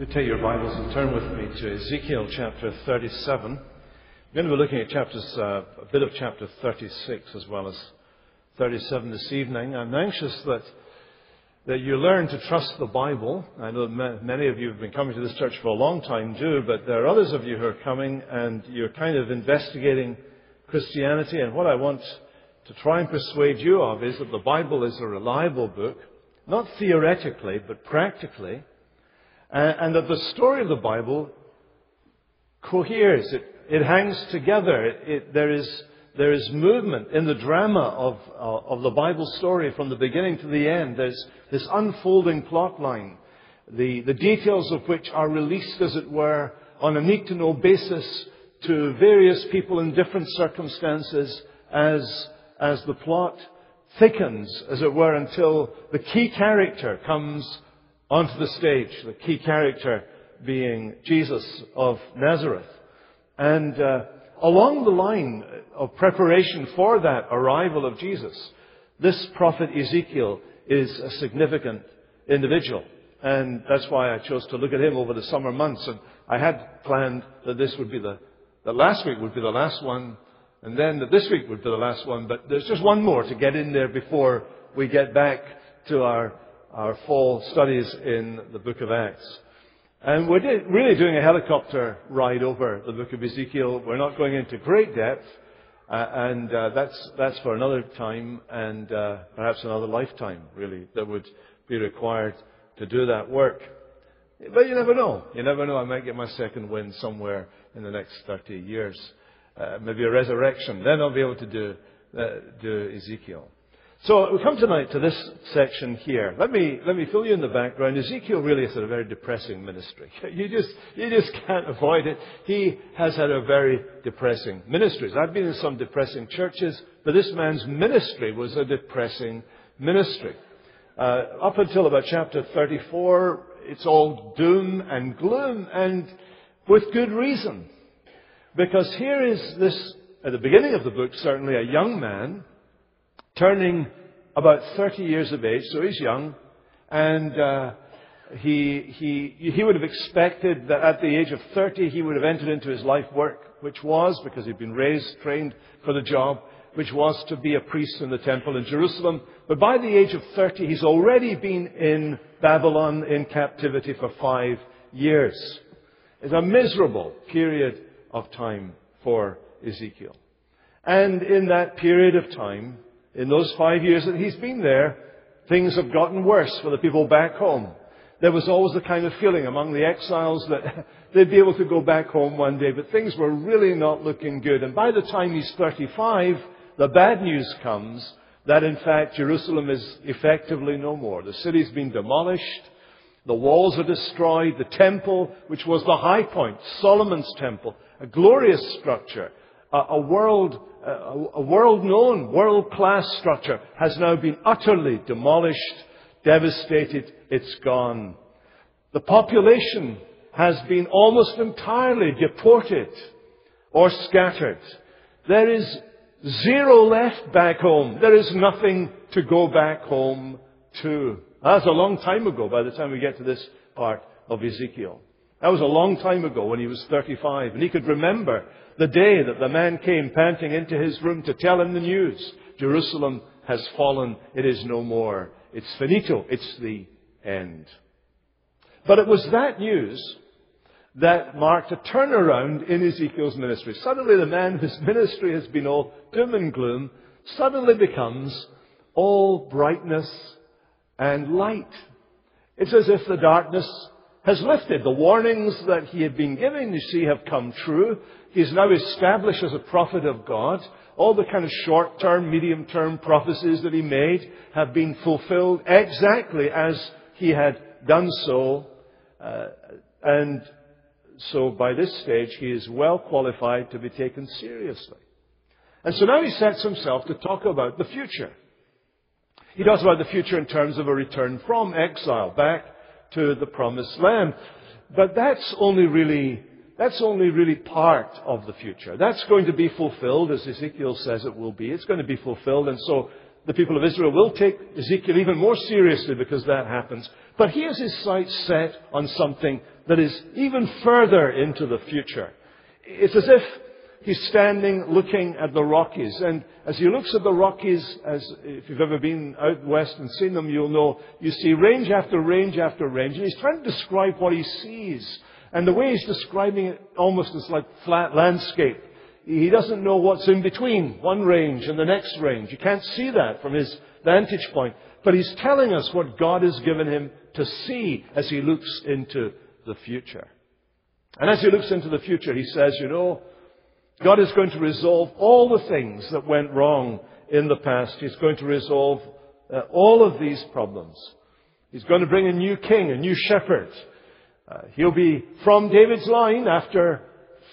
You take your Bibles and turn with me to Ezekiel chapter 37. We're going to be looking at a bit of chapter 36 as well as 37 this evening. I'm anxious that you learn to trust the Bible. I know many of you have been coming to this church for a long time do, but there are others of you who are coming and you're kind of investigating Christianity. And what I want to try and persuade you of is that the Bible is a reliable book, not theoretically, but practically. And that the story of the Bible coheres. It hangs together. There is movement in the drama of the Bible story from the beginning to the end. There's this unfolding plot line, the details of which are released, as it were, on a need-to-know basis to various people in different circumstances as the plot thickens, as it were, until the key character comes onto the stage, the key character being Jesus of Nazareth. And along the line of preparation for that arrival of Jesus, this prophet Ezekiel is a significant individual. And that's why I chose to look at him over the summer months. And I had planned that this would be the last week would be the last one, and then that this week would be the last one. But there's just one more to get in there before we get back to our fall studies in the book of Acts. And we're really doing a helicopter ride over the book of Ezekiel. We're not going into great depth, and that's for another time and perhaps another lifetime, really, that would be required to do that work. But you never know. You never know. I might get my second wind somewhere in the next 30 years. Maybe a resurrection. Then I'll be able to do Ezekiel. So we come tonight to this section here. Let me fill you in the background. Ezekiel really has had a very depressing ministry. You just can't avoid it. He has had a very depressing ministry. I've been in some depressing churches, but this man's ministry was a depressing ministry. Up until about chapter 34, it's all doom and gloom, and with good reason. Because here is this, at the beginning of the book, certainly a young man, turning about 30 years of age, so he's young, and he would have expected that at the age of 30 he would have entered into his life work, which was, because he'd been trained for the job, which was to be a priest in the temple in Jerusalem. But by the age of 30 he's already been in Babylon in captivity for 5 years. It's a miserable period of time for Ezekiel. And in that period of time, in those 5 years that he's been there, things have gotten worse for the people back home. There was always the kind of feeling among the exiles that they'd be able to go back home one day, but things were really not looking good. And by the time he's 35, the bad news comes that in fact Jerusalem is effectively no more. The city's been demolished. The walls are destroyed. The temple, which was the high point, Solomon's temple, a glorious structure, a world-known, world-class structure, has now been utterly demolished, devastated. It's gone. The population has been almost entirely deported or scattered. There is zero left back home. There is nothing to go back home to. That's a long time ago by the time we get to this part of Ezekiel. That was a long time ago when he was 35. And he could remember the day that the man came panting into his room to tell him the news. Jerusalem has fallen. It is no more. It's finito. It's the end. But it was that news that marked a turnaround in Ezekiel's ministry. Suddenly the man whose ministry has been all doom and gloom suddenly becomes all brightness and light. It's as if the darkness has lifted. The warnings that he had been giving, you see, have come true. He is now established as a prophet of God. All the kind of short-term, medium-term prophecies that he made have been fulfilled exactly as he had done so. And so by this stage, he is well qualified to be taken seriously. And so now he sets himself to talk about the future. He talks about the future in terms of a return from exile back to the promised land. But that's only really part of the future. That's going to be fulfilled, as Ezekiel says it will be. It's going to be fulfilled. And so the people of Israel will take Ezekiel even more seriously because that happens. But he has his sights set on something that is even further into the future. It's as if he's standing looking at the Rockies. And as he looks at the Rockies, as if you've ever been out west and seen them, you'll know, you see range after range after range. And he's trying to describe what he sees. And the way he's describing it almost is like flat landscape. He doesn't know what's in between one range and the next range. You can't see that from his vantage point. But he's telling us what God has given him to see as he looks into the future. And as he looks into the future, he says, God is going to resolve all the things that went wrong in the past. He's going to resolve all of these problems. He's going to bring a new king, a new shepherd. He'll be from David's line after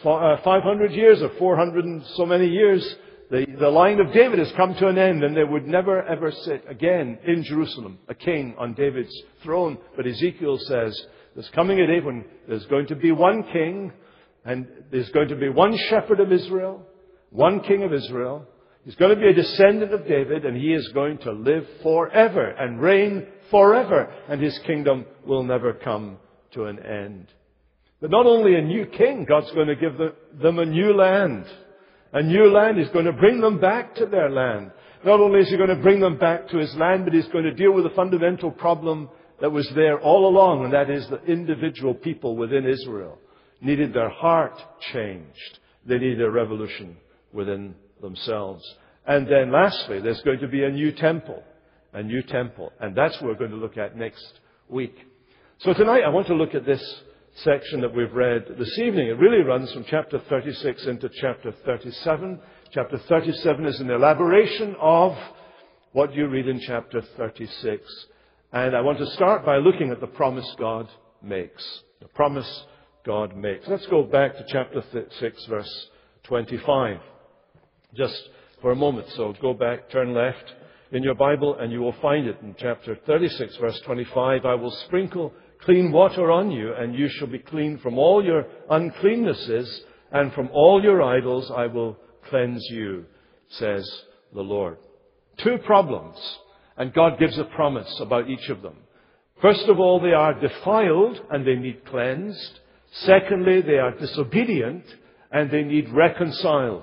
500 years or 400 and so many years. The line of David has come to an end, and there would never ever sit again in Jerusalem a king on David's throne. But Ezekiel says there's coming a day when there's going to be one king, and there's going to be one shepherd of Israel, one king of Israel. He's going to be a descendant of David, and he is going to live forever and reign forever, and his kingdom will never come to an end. But not only a new king, God's going to give them a new land. A new land. He's going to bring them back to their land. Not only is he going to bring them back to his land, but he's going to deal with the fundamental problem that was there all along, and that is the individual people within Israel needed their heart changed. They needed a revolution within themselves. And then lastly, there's going to be a new temple. A new temple. And that's what we're going to look at next week. So tonight I want to look at this section that we've read this evening. It really runs from chapter 36 into chapter 37. Chapter 37 is an elaboration of what you read in chapter 36. And I want to start by looking at the promise God makes. The promise God makes. Let's go back to chapter 6, verse 25. Just for a moment. So go back, turn left in your Bible, and you will find it in chapter 36, verse 25. I will sprinkle clean water on you, and you shall be clean from all your uncleannesses, and from all your idols I will cleanse you, says the Lord. Two problems, and God gives a promise about each of them. First of all, they are defiled, and they need cleansed. Secondly, they are disobedient, and they need reconciled.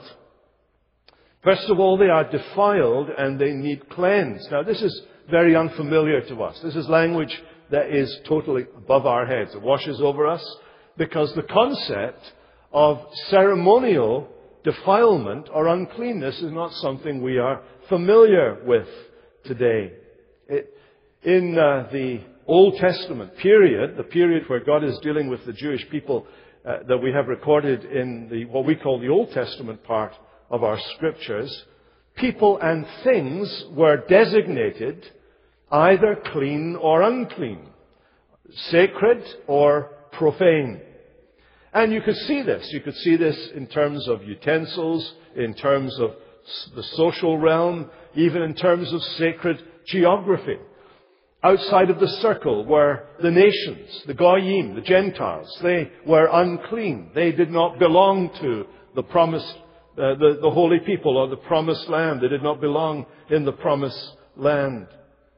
First of all, they are defiled, and they need cleansed. Now, this is very unfamiliar to us. This is language that is totally above our heads. It washes over us because the concept of ceremonial defilement or uncleanness is not something we are familiar with today. In the Old Testament period, the period where God is dealing with the Jewish people that we have recorded in what we call the Old Testament part of our scriptures, people and things were designated either clean or unclean, sacred or profane. And you could see this. You could see this in terms of utensils, in terms of the social realm, even in terms of sacred geography. Outside of the circle were the nations, the Goyim, the Gentiles. They were unclean. They did not belong to the promised, the holy people or the promised land. They did not belong in the promised land.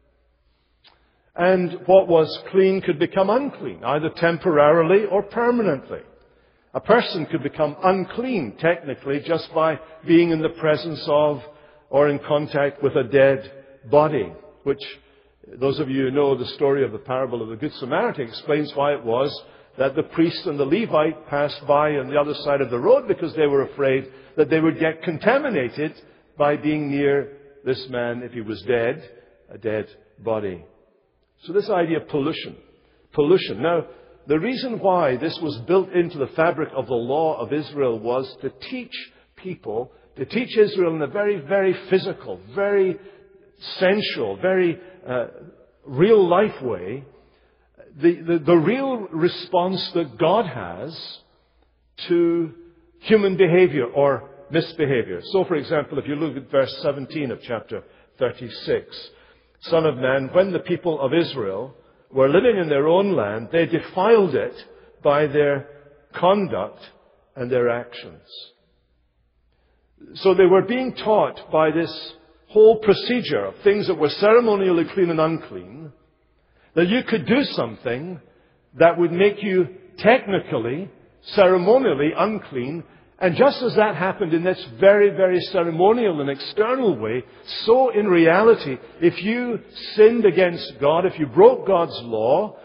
And what was clean could become unclean, either temporarily or permanently. A person could become unclean, technically, just by being in the presence of or in contact with a dead body, which those of you who know the story of the parable of the Good Samaritan explains why it was that the priest and the Levite passed by on the other side of the road because they were afraid that they would get contaminated by being near this man if he was dead, a dead body. So this idea of pollution. Now, the reason why this was built into the fabric of the law of Israel was to teach people, to teach Israel in a very, very physical, very sensual, very real life way, the real response that God has to human behavior or misbehavior. So, for example, if you look at verse 17 of chapter 36, Son of man, when the people of Israel were living in their own land, they defiled it by their conduct and their actions. So they were being taught by this whole procedure of things that were ceremonially clean and unclean, that you could do something that would make you technically, ceremonially unclean. And just as that happened in this very, very ceremonial and external way, so in reality, if you sinned against God, if you broke God's law,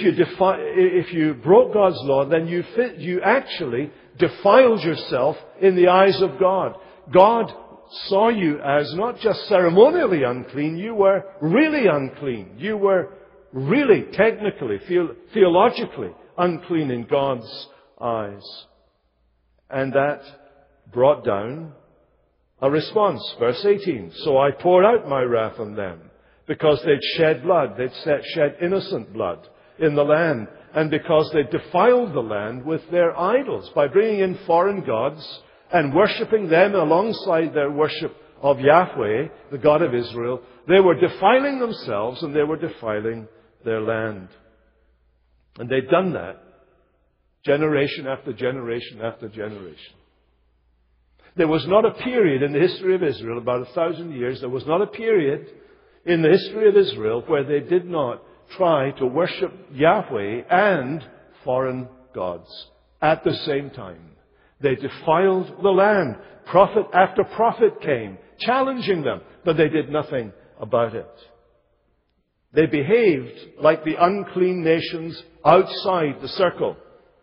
if you broke God's law, then you actually defiled yourself in the eyes of God. God saw you as not just ceremonially unclean, you were really unclean. You were really, technically, theologically unclean in God's eyes. And that brought down a response. Verse 18, so I poured out my wrath on them, because they'd shed blood, they'd shed innocent blood in the land, and because they defiled the land with their idols by bringing in foreign gods and worshipping them alongside their worship of Yahweh, the God of Israel. They were defiling themselves and they were defiling their land. And they'd done that generation after generation after generation. There was not a period in the history of Israel, about 1,000 years, there was not a period in the history of Israel where they did not try to worship Yahweh and foreign gods at the same time. They defiled the land. Prophet after prophet came, challenging them, but they did nothing about it. They behaved like the unclean nations outside the circle.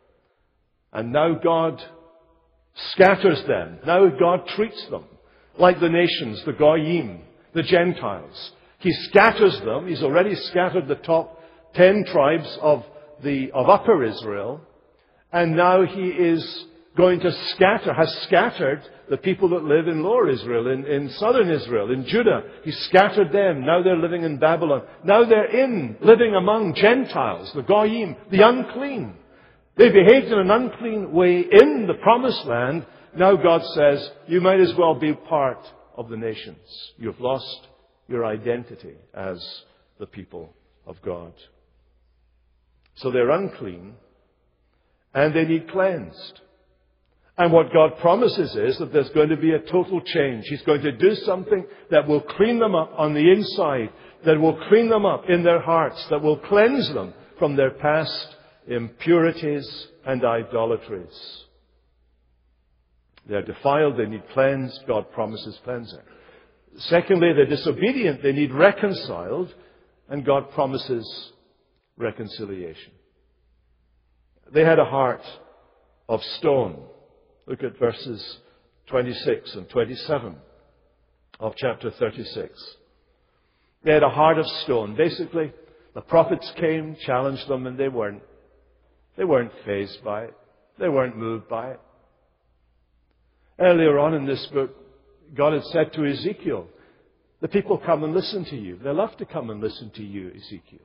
And now God scatters them. Now God treats them like the nations, the Goyim, the Gentiles. He scatters them. He's already scattered the top 10 tribes of Upper Israel. And now He is going to has scattered the people that live in Lower Israel, in Southern Israel, in Judah. He scattered them. Now they're living in Babylon. Now they're living among Gentiles, the Goyim, the unclean. They behaved in an unclean way in the promised land. Now God says, you might as well be part of the nations. You've lost your identity as the people of God. So they're unclean and they need cleansed. And what God promises is that there's going to be a total change. He's going to do something that will clean them up on the inside, that will clean them up in their hearts, that will cleanse them from their past impurities and idolatries. They're defiled, they need cleansed. God promises cleansing. Secondly, they're disobedient, they need reconciled, and God promises reconciliation. They had a heart of stone. Look at verses 26 and 27 of chapter 36. They had a heart of stone. Basically, the prophets came, challenged them, and they weren't fazed by it. They weren't moved by it. Earlier on in this book, God had said to Ezekiel, the people come and listen to you. They love to come and listen to you, Ezekiel.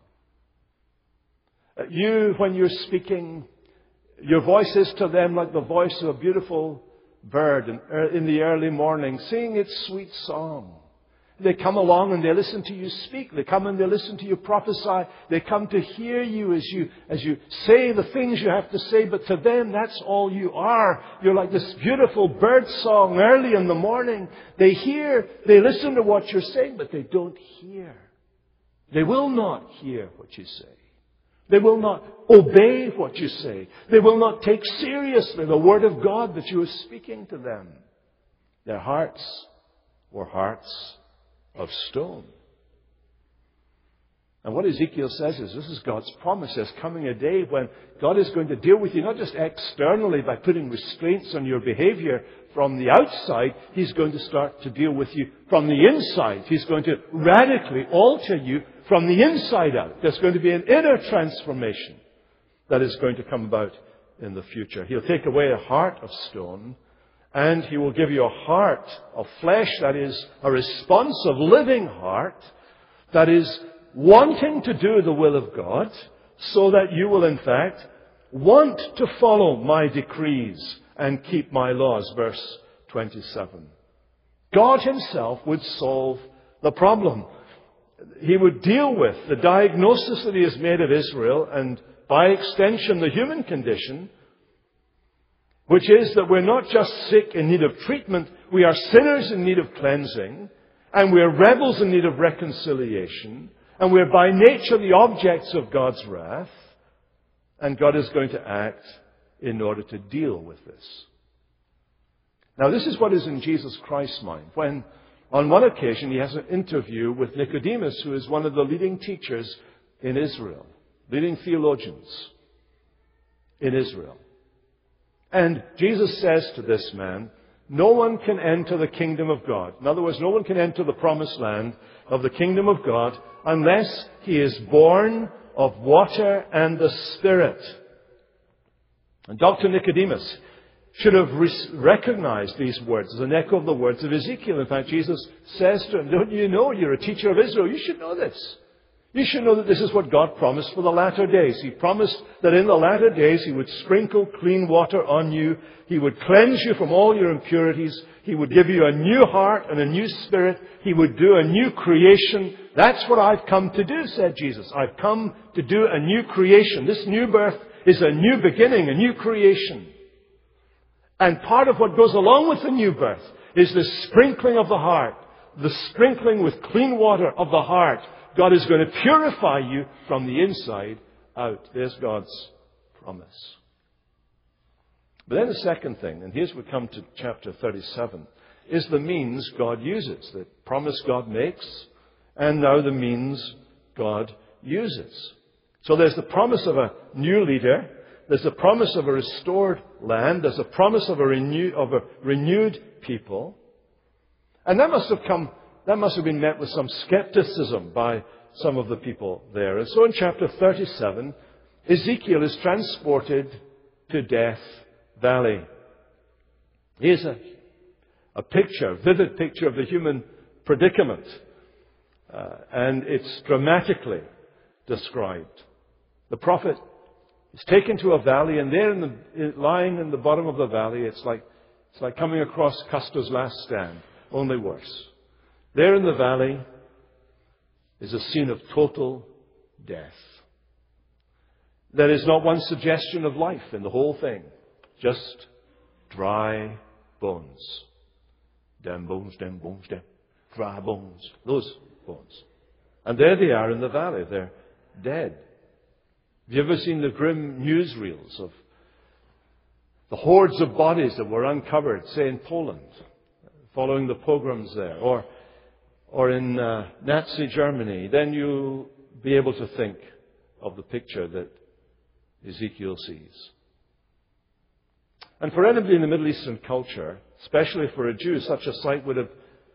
You, when you're speaking, your voice is to them like the voice of a beautiful bird in the early morning, singing its sweet song. They come along and they listen to you speak. They come and they listen to you prophesy. They come to hear you as you say the things you have to say. But to them, that's all you are. You're like this beautiful bird song early in the morning. They listen to what you're saying, but they don't hear. They will not hear what you say. They will not obey what you say. They will not take seriously the Word of God that you are speaking to them. Their hearts were hearts of stone. And what Ezekiel says is this is God's promise. There's coming a day when God is going to deal with you not just externally by putting restraints on your behavior from the outside. He's going to start to deal with you from the inside. He's going to radically alter you from the inside out. There's going to be an inner transformation that is going to come about in the future. He'll take away a heart of stone, and He will give you a heart of flesh, that is a responsive, living heart that is wanting to do the will of God, so that you will in fact want to follow my decrees and keep my laws. Verse 27. God Himself would solve the problem. He would deal with the diagnosis that He has made of Israel, and by extension the human condition, which is that we're not just sick in need of treatment, we are sinners in need of cleansing. And we're rebels in need of reconciliation. And we're by nature the objects of God's wrath. And God is going to act in order to deal with this. Now, this is what is in Jesus Christ's mind. When, on one occasion, he has an interview with Nicodemus, who is one of the leading teachers in Israel, leading theologians in Israel. And Jesus says to this man, no one can enter the kingdom of God. In other words, no one can enter the promised land of the kingdom of God unless he is born of water and the Spirit. And Dr. Nicodemus should have recognized these words as an echo of the words of Ezekiel. In fact, Jesus says to him, don't you know, you're a teacher of Israel. You should know this. You should know that this is what God promised for the latter days. He promised that in the latter days He would sprinkle clean water on you. He would cleanse you from all your impurities. He would give you a new heart and a new spirit. He would do a new creation. That's what I've come to do, said Jesus. I've come to do a new creation. This new birth is a new beginning, a new creation. And part of what goes along with the new birth is the sprinkling of the heart, the sprinkling with clean water of the heart. God is going to purify you from the inside out. There's God's promise. But then the second thing, and here's we come to chapter 37, is the means God uses, the promise God makes, and now the means God uses. So there's the promise of a new leader, there's the promise of a restored land, there's a promise of a renewed people, and that must have been met with some skepticism by some of the people there. And so in chapter 37, Ezekiel is transported to Death Valley. Here's a picture, a vivid picture of the human predicament. And it's dramatically described. The prophet is taken to a valley, and there lying in the bottom of the valley, it's like coming across Custer's Last Stand, only worse. There in the valley is a scene of total death. There is not one suggestion of life in the whole thing. Just dry bones. Dem bones, dem bones, dem. Dry bones. Those bones. And there they are in the valley. They're dead. Have you ever seen the grim newsreels of the hordes of bodies that were uncovered, say in Poland, following the pogroms there, or in Nazi Germany? Then you'll be able to think of the picture that Ezekiel sees. And for anybody in the Middle Eastern culture, especially for a Jew, such a sight would have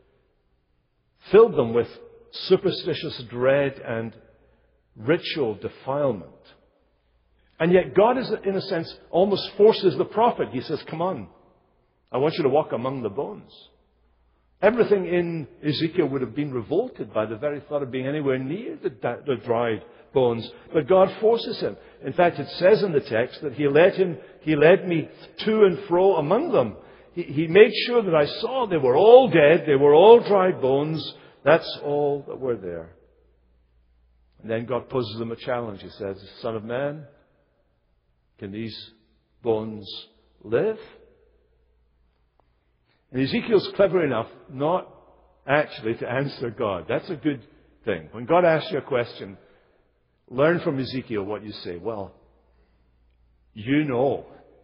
filled them with superstitious dread and ritual defilement. And yet God, is, in a sense, almost forces the prophet. He says, come on, I want you to walk among the bones. Everything in Ezekiel would have been revolted by the very thought of being anywhere near the dried bones. But God forces him. In fact, it says in the text that He led me to and fro among them. He made sure that I saw they were all dead, they were all dried bones. That's all that were there. And then God poses them a challenge. He says, Son of man, can these bones live? And Ezekiel's clever enough not actually to answer God. That's a good thing. When God asks you a question, learn from Ezekiel what you say. Well, you know.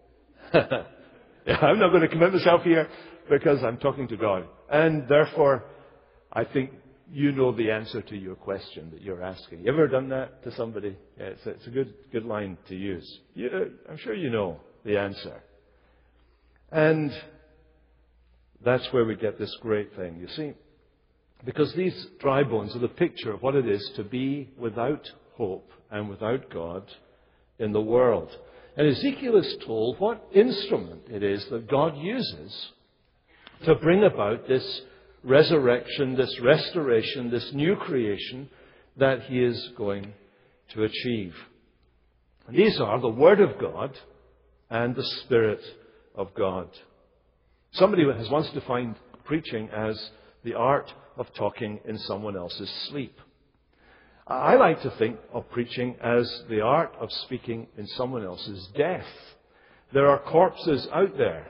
I'm not going to commit myself here because I'm talking to God. And therefore, I think you know the answer to your question that you're asking. You ever done that to somebody? Yeah, it's a good line to use. I'm sure you know the answer. And that's where we get this great thing, you see. Because these dry bones are the picture of what it is to be without hope and without God in the world. And Ezekiel is told what instrument it is that God uses to bring about this resurrection, this restoration, this new creation that He is going to achieve. And these are the Word of God and the Spirit of God. Somebody has once defined preaching as the art of talking in someone else's sleep. I like to think of preaching as the art of speaking in someone else's death. There are corpses out there,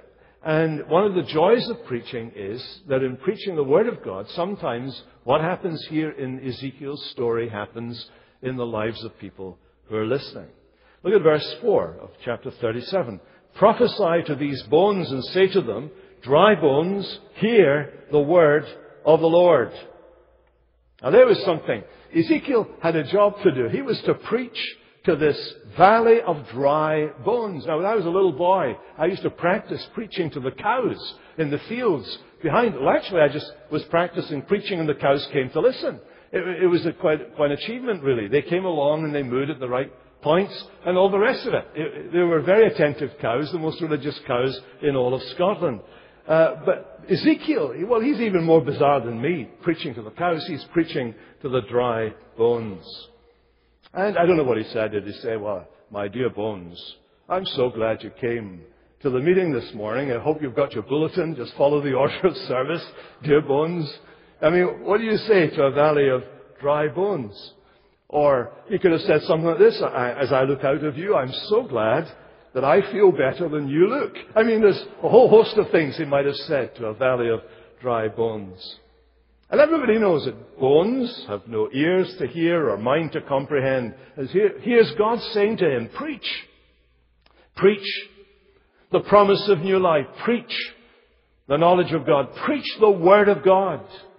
And one of the joys of preaching is that in preaching the Word of God, sometimes what happens here in Ezekiel's story happens in the lives of people who are listening. Look at verse 4 of chapter 37. Prophesy to these bones and say to them, dry bones, hear the word of the Lord. Now there was something. Ezekiel had a job to do. He was to preach to this valley of dry bones. Now when I was a little boy, I used to practice preaching to the cows in the fields behind. Well, actually, I just was practicing preaching and the cows came to listen. It was quite an achievement, really. They came along and they mooed at the right points and all the rest of it. They were very attentive cows, the most religious cows in all of Scotland. But Ezekiel, well, he's even more bizarre than me, preaching to the cows. He's preaching to the dry bones. And I don't know what he said. Did he say, well, my dear bones, I'm so glad you came to the meeting this morning. I hope you've got your bulletin. Just follow the order of service, dear bones. I mean, what do you say to a valley of dry bones? Or he could have said something like this, as I look out of you, I'm so glad that I feel better than you look. I mean, there's a whole host of things he might have said to a valley of dry bones. And everybody knows that bones have no ears to hear or mind to comprehend. As here's God saying to him, preach. Preach the promise of new life. Preach the knowledge of God. Preach the Word of God.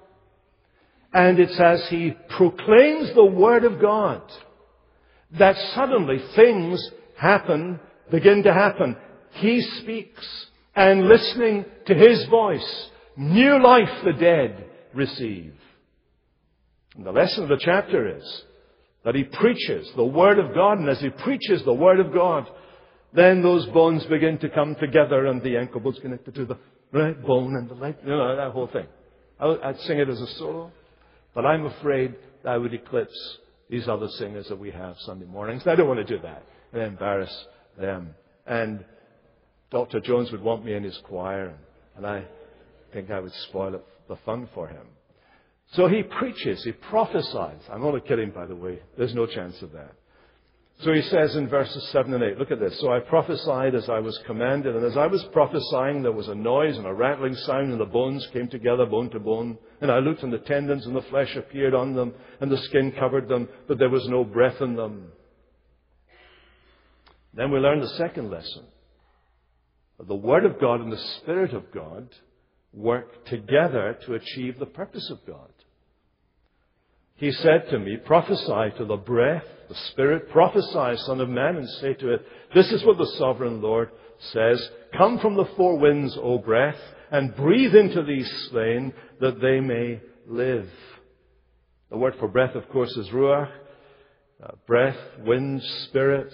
And it's as he proclaims the Word of God that suddenly things begin to happen. He speaks, and listening to his voice, new life the dead receive. And the lesson of the chapter is that he preaches the Word of God, and as he preaches the Word of God, then those bones begin to come together, and the ankle bone's connected to the right bone and the leg, that whole thing. I'd sing it as a solo, but I'm afraid that I would eclipse these other singers that we have Sunday mornings. And I don't want to do that and embarrass them. And Dr. Jones would want me in his choir, and I think I would spoil the fun for him. So he preaches, he prophesies. I'm only kidding, by the way. There's no chance of that. So he says in verses 7 and 8, look at this. So I prophesied as I was commanded, and as I was prophesying, there was a noise and a rattling sound, and the bones came together, bone to bone. And I looked, and the tendons and the flesh appeared on them, and the skin covered them, but there was no breath in them. Then we learn the second lesson. That the Word of God and the Spirit of God work together to achieve the purpose of God. He said to me, prophesy to the breath, the Spirit, prophesy, Son of Man, and say to it, this is what the Sovereign Lord says, come from the four winds, O breath, and breathe into these slain, that they may live. The word for breath, of course, is ruach. Breath, wind, spirit,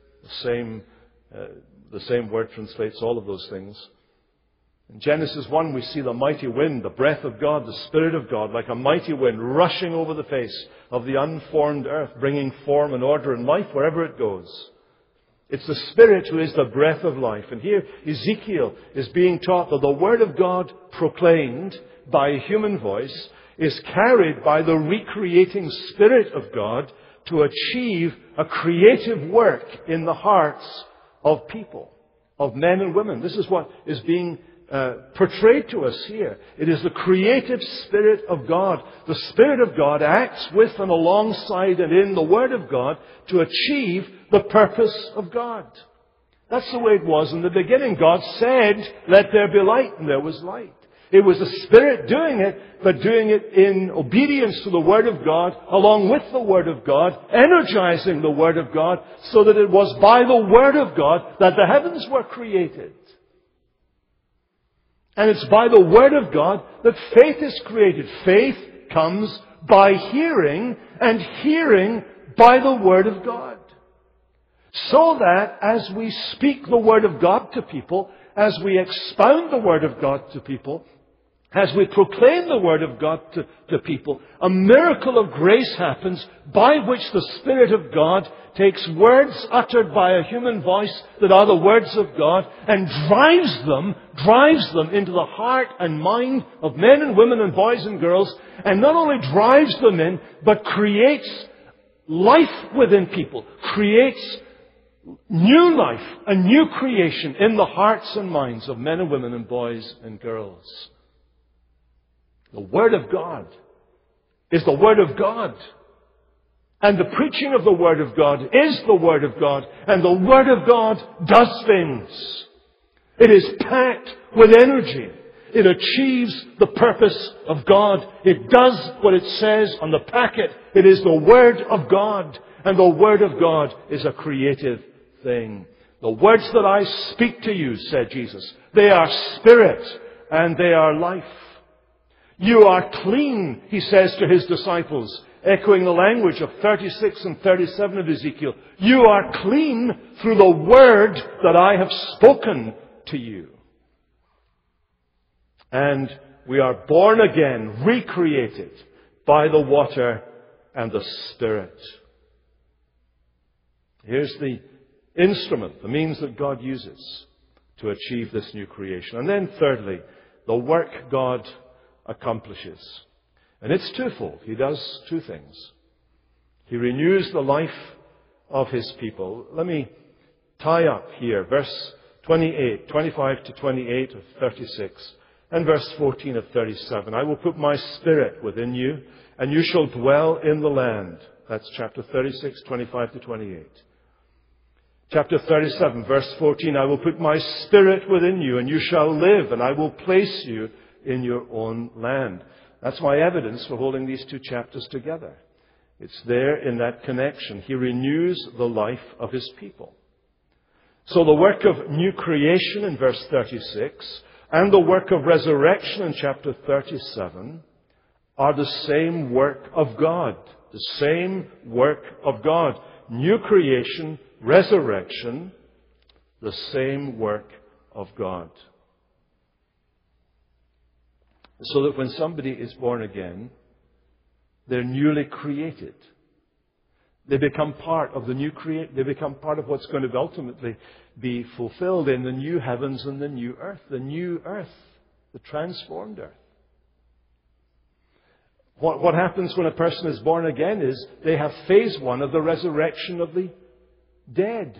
the same word translates all of those things. In Genesis 1, we see the mighty wind, the breath of God, the Spirit of God, like a mighty wind rushing over the face of the unformed earth, bringing form and order and life wherever it goes. It's the Spirit who is the breath of life. And here Ezekiel is being taught that the Word of God proclaimed by a human voice is carried by the recreating Spirit of God to achieve a creative work in the hearts of people, of men and women. This is what is being portrayed to us here. It is the creative Spirit of God. The Spirit of God acts with and alongside and in the Word of God to achieve the purpose of God. That's the way it was in the beginning. God said, let there be light, and there was light. It was the Spirit doing it, but doing it in obedience to the Word of God, along with the Word of God, energizing the Word of God, so that it was by the Word of God that the heavens were created. And it's by the Word of God that faith is created. Faith comes by hearing, and hearing by the Word of God. So that as we speak the Word of God to people, as we expound the Word of God to people, as we proclaim the Word of God to people, a miracle of grace happens by which the Spirit of God takes words uttered by a human voice that are the words of God and drives them into the heart and mind of men and women and boys and girls, and not only drives them in, but creates life within people, creates new life, a new creation in the hearts and minds of men and women and boys and girls. The Word of God is the Word of God. And the preaching of the Word of God is the Word of God. And the Word of God does things. It is packed with energy. It achieves the purpose of God. It does what it says on the packet. It is the Word of God. And the Word of God is a creative thing. The words that I speak to you, said Jesus, they are spirit and they are life. You are clean, he says to his disciples, echoing the language of 36 and 37 of Ezekiel. You are clean through the word that I have spoken to you. And we are born again, recreated by the water and the Spirit. Here's the instrument, the means that God uses to achieve this new creation. And then thirdly, the work God accomplishes. And it's twofold. He does two things. He renews the life of his people. Let me tie up here verse 28, 25 to 28 of 36, and verse 14 of 37. I will put my spirit within you, and you shall dwell in the land. That's chapter 36, 25 to 28. Chapter 37, verse 14, I will put my spirit within you, and you shall live, and I will place you in your own land. That's my evidence for holding these two chapters together. It's there in that connection. He renews the life of his people. So the work of new creation in verse 36 and the work of resurrection in chapter 37 are the same work of God. The same work of God. New creation, resurrection, the same work of God. So that when somebody is born again, they're newly created. They become part of the new they become part of what's going to ultimately be fulfilled in the new heavens and the new earth. The new earth, the transformed earth. What happens when a person is born again is they have phase one of the resurrection of the dead.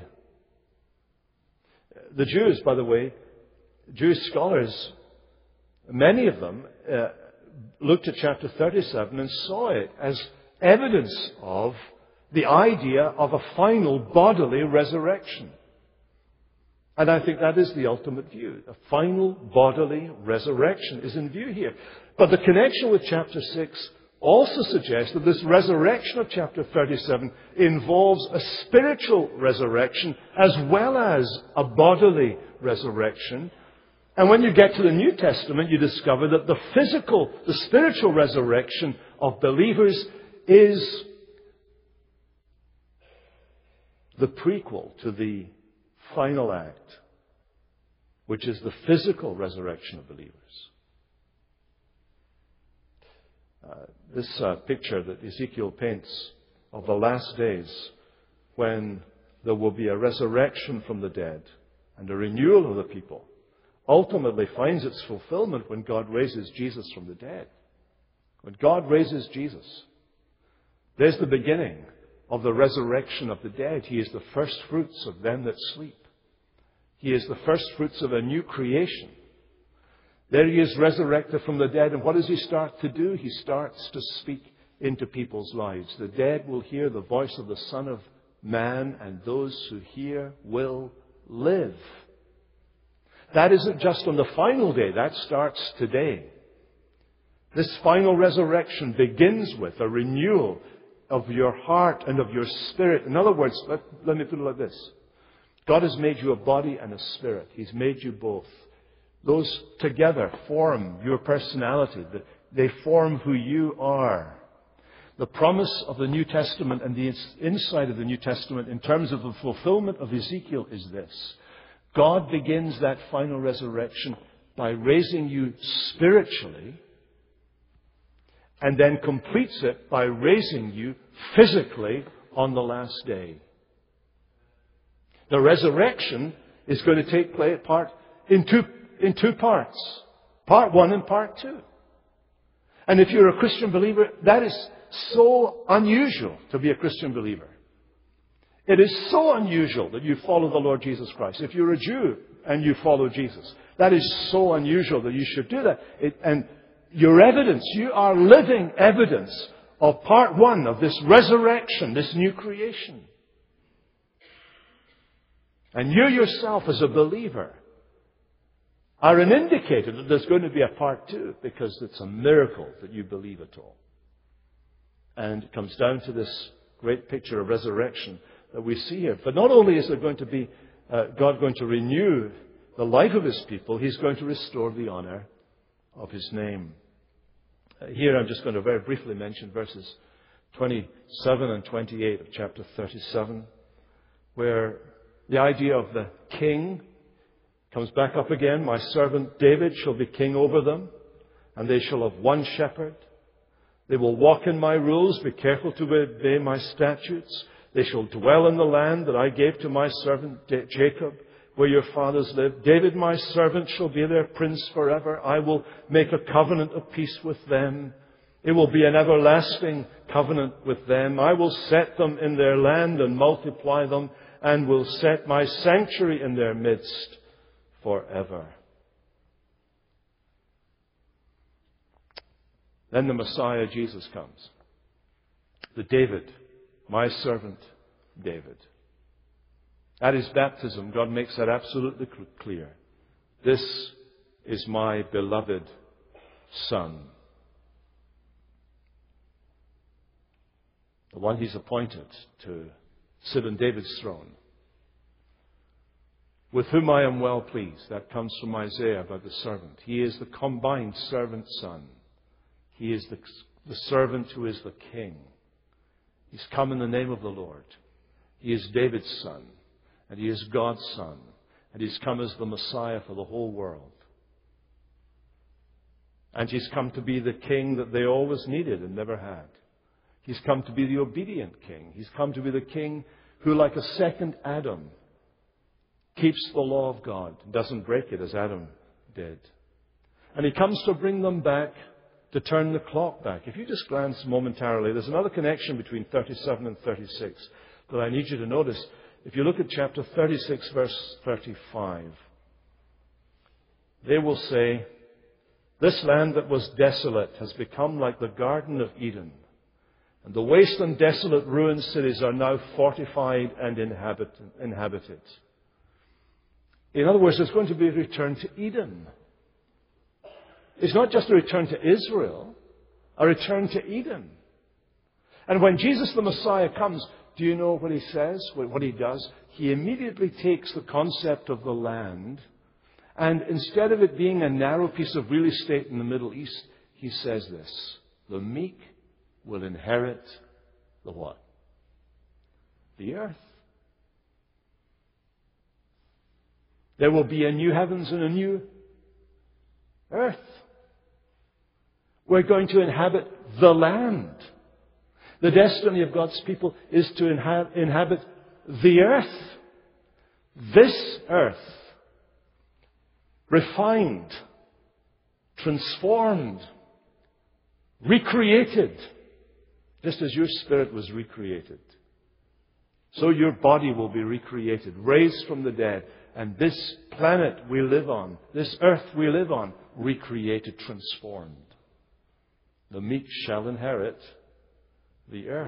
The Jews, by the way, Jewish scholars, many of them looked at chapter 37 and saw it as evidence of the idea of a final bodily resurrection. And I think that is the ultimate view. A final bodily resurrection is in view here. But the connection with chapter 6 also suggests that this resurrection of chapter 37 involves a spiritual resurrection as well as a bodily resurrection. And when you get to the New Testament, you discover that the spiritual resurrection of believers is the prequel to the final act, which is the physical resurrection of believers. This picture that Ezekiel paints of the last days, when there will be a resurrection from the dead and a renewal of the people, ultimately finds its fulfillment when God raises Jesus from the dead. When God raises Jesus, there's the beginning of the resurrection of the dead. He is the first fruits of them that sleep. He is the first fruits of a new creation. There he is resurrected from the dead. And what does he start to do? He starts to speak into people's lives. The dead will hear the voice of the Son of Man, and those who hear will live. That isn't just on the final day. That starts today. This final resurrection begins with a renewal of your heart and of your spirit. In other words, let me put it like this. God has made you a body and a spirit. He's made you both. Those together form your personality. They form who you are. The promise of the New Testament and the inside of the New Testament in terms of the fulfillment of Ezekiel is this. God begins that final resurrection by raising you spiritually, and then completes it by raising you physically on the last day. The resurrection is going to take part in two parts. Part 1 and part 2. And if you're a Christian believer, that is so unusual to be a Christian believer. It is so unusual that you follow the Lord Jesus Christ. If you're a Jew and you follow Jesus, that is so unusual that you should do that. And your evidence, you are living evidence of part one of this resurrection, this new creation. And you yourself as a believer are an indicator that there's going to be a part two, because it's a miracle that you believe at all. And it comes down to this great picture of resurrection that we see here. But not only is there going to be God going to renew the life of His people, He's going to restore the honor of His name. Here I'm just going to very briefly mention verses 27 and 28 of chapter 37, where the idea of the king comes back up again. My servant David shall be king over them, and they shall have one shepherd. They will walk in my rules, be careful to obey my statutes. They shall dwell in the land that I gave to my servant Jacob, where your fathers lived. David, my servant, shall be their prince forever. I will make a covenant of peace with them. It will be an everlasting covenant with them. I will set them in their land and multiply them, and will set my sanctuary in their midst forever. Then the Messiah, Jesus, comes. The David, my servant David. At His baptism, God makes that absolutely clear. This is my beloved Son. The one He's appointed to sit on David's throne. With whom I am well pleased. That comes from Isaiah about the servant. He is the combined servant son. He is the servant who is the king. He's come in the name of the Lord. He is David's son. And He is God's Son. And He's come as the Messiah for the whole world. And He's come to be the King that they always needed and never had. He's come to be the obedient King. He's come to be the King who, like a second Adam, keeps the law of God and doesn't break it as Adam did. And He comes to bring them back, to turn the clock back. If you just glance momentarily, there's another connection between 37 and 36 that I need you to notice. If you look at chapter 36, verse 35, they will say, this land that was desolate has become like the Garden of Eden, and the waste and desolate ruined cities are now fortified and inhabited. In other words, there's going to be a return to Eden. It's not just a return to Israel, a return to Eden. And when Jesus the Messiah comes, do you know what He says, what He does? He immediately takes the concept of the land, and instead of it being a narrow piece of real estate in the Middle East, He says this: the meek will inherit the what? The earth. There will be a new heavens and a new earth. We're going to inhabit the land. The destiny of God's people is to inhabit the earth. This earth. Refined, transformed, recreated, just as your spirit was recreated. So your body will be recreated, raised from the dead. And this planet we live on, this earth we live on, recreated, transformed. The meek shall inherit the earth.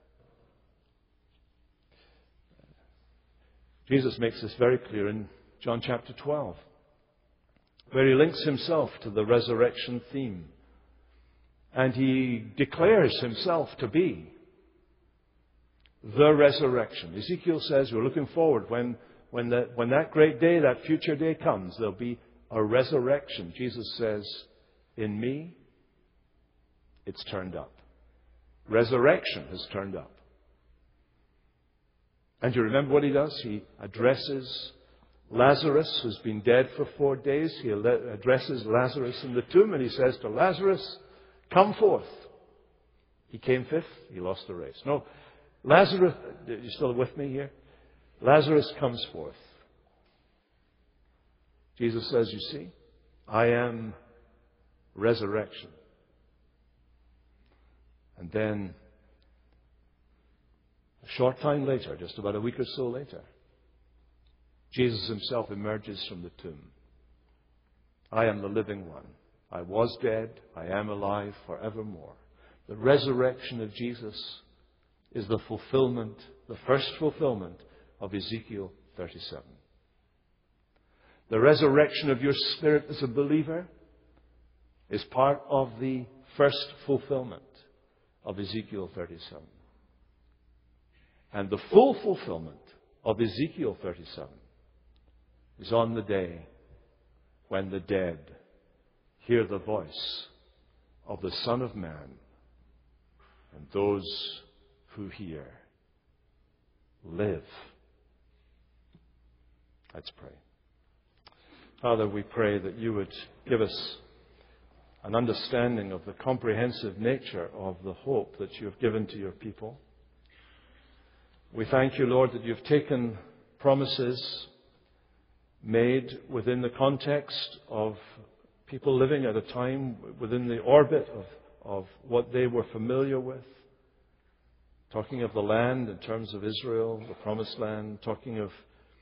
Jesus makes this very clear in John chapter 12, where He links Himself to the resurrection theme. And He declares Himself to be the resurrection. Ezekiel says we're looking forward when that great day, that future day comes, there'll be a resurrection. Jesus says, in me, it's turned up. Resurrection has turned up. And you remember what He does? He addresses Lazarus, who's been dead for 4 days. He addresses Lazarus in the tomb, and He says to Lazarus, come forth. He came fifth. He lost the race. No, Lazarus, are you still with me here? Lazarus comes forth. Jesus says, you see, I am resurrection. And then A short time later, just about a week or so later, Jesus himself emerges from the tomb. I am the living one. I was dead. I am alive forevermore. The resurrection of Jesus is the fulfillment, the first fulfillment of Ezekiel 37. The resurrection of your spirit as a believer is part of the first fulfillment of Ezekiel 37. And the full fulfillment of Ezekiel 37 is on the day when the dead hear the voice of the Son of Man, and those who hear live. Let's pray. Father, we pray that you would give us an understanding of the comprehensive nature of the hope that you have given to your people. We thank you, Lord, that you've taken promises made within the context of people living at a time within the orbit of what they were familiar with. Talking of the land in terms of Israel, the promised land, talking of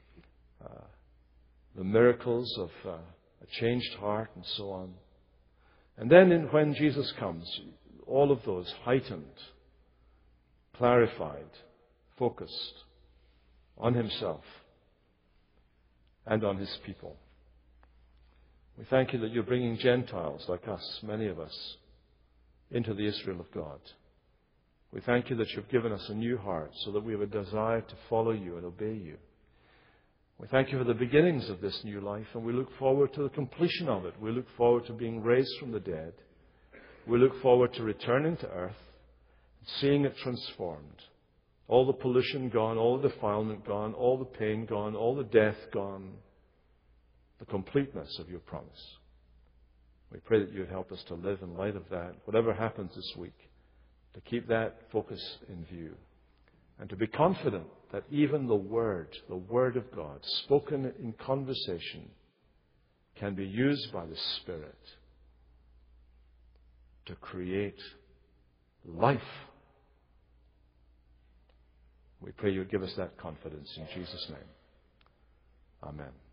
the miracles of a changed heart and so on. And then when Jesus comes, all of those heightened, clarified, focused on himself and on his people. We thank you that you're bringing Gentiles like us, many of us, into the Israel of God. We thank you that you've given us a new heart so that we have a desire to follow you and obey you. We thank you for the beginnings of this new life, and we look forward to the completion of it. We look forward to being raised from the dead. We look forward to returning to earth and seeing it transformed. All the pollution gone, all the defilement gone, all the pain gone, all the death gone. The completeness of your promise. We pray that you would help us to live in light of that, whatever happens this week, to keep that focus in view. And to be confident that even the Word of God, spoken in conversation, can be used by the Spirit to create life. We pray you would give us that confidence in Jesus' name. Amen.